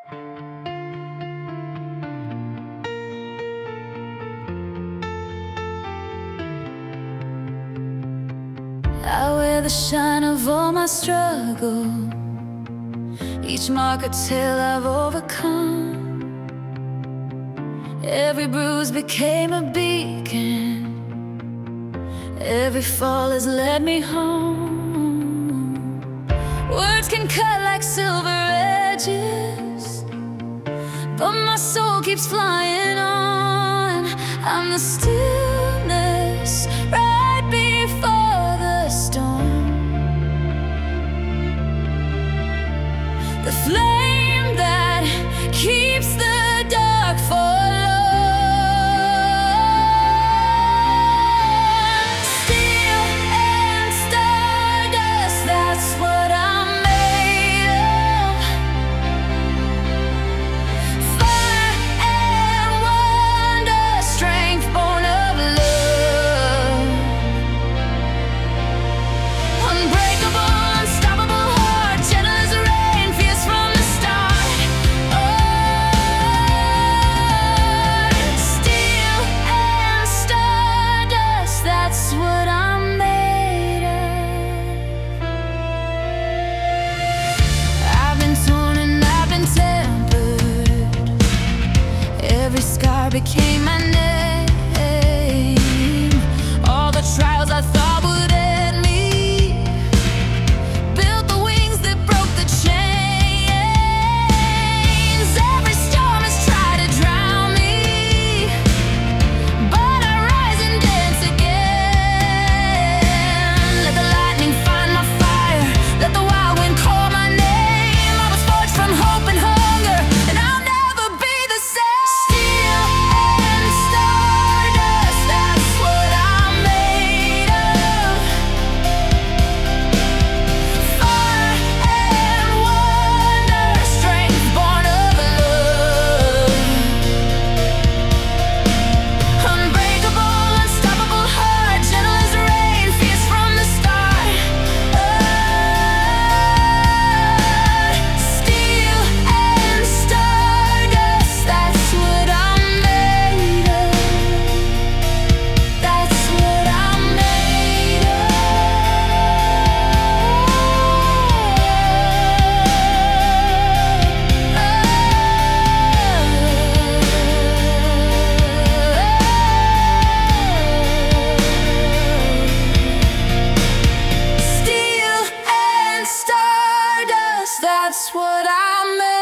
I wear the shine of all my struggle, each mark a tale I've overcome. Every bruise became a beacon, every fall has led me home. Words can cut like silver edges, but my soul keeps flying on. I'm the stillness right before the storm, the flame that keeps the dark forlorn. Steel and stardust, that's what I'm made of. Fire and wonder, strength born of love. Unbreakable, unstoppable heart, gentle as rain, fierce from the start. Steel and stardust, that's what I'm made of. I've been torn and I've been tempered, every scar became my name. All the trials I thought would end me built the wings that broke the chains. Every storm has tried to drown me, but I rise and dance again. Let the lightning find my fire, let the wild wind call my name. I was forged from hope and hunger, and I'll never be the same. Steel and stardust, that's what I'm made of. Fire and wonder, strength born of love. Unbreakable, unstoppable heart, gentle as rain, fierce from the start. Steel and stardust, that's what I'm made of. That's what I'm made of. Steel and stardust, that's what I'm made of.